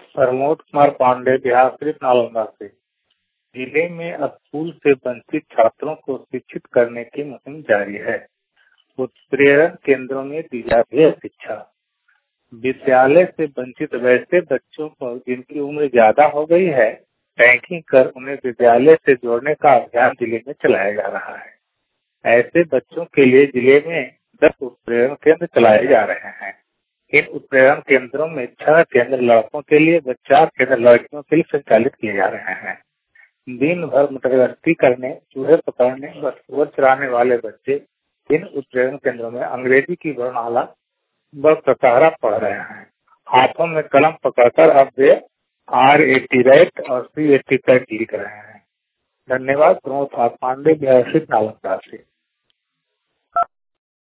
प्रमोद कुमार पांडे, बिहार शरीफ, नालंदा से। जिले में स्कूल से वंचित छात्रों को शिक्षित करने की मुहिम जारी है। उत्प्रेरण केंद्रों में दी जाती है शिक्षा। विद्यालय से वंचित वैसे बच्चों को जिनकी उम्र ज्यादा हो गई है, रैंकिंग कर उन्हें विद्यालय से जोड़ने का अभियान जिले में चलाया जा रहा है। ऐसे बच्चों के लिए जिले में 10 उत्प्रेरण केंद्र चलाए जा रहे हैं। इन उत्प्रेरण केंद्रों में 6 केंद्र लड़कों के लिए व 4 केंद्र लड़कियों के लिए संचालित किए जा रहे हैं। दिन भर मटरगश्ती करने, चूहे पकड़ने व सुअर चराने वाले बच्चे इन उत्प्रेरण केंद्रों में अंग्रेजी की वर्णमाला व प्रकारा पढ़ रहे हैं। हाथों में कलम पकड़कर अब वे R80 राइट और C80 पैट लिख रहे हैं। धन्यवाद। प्रमोद कुमार पांडे, बिहार शरीफ, नालंदा से।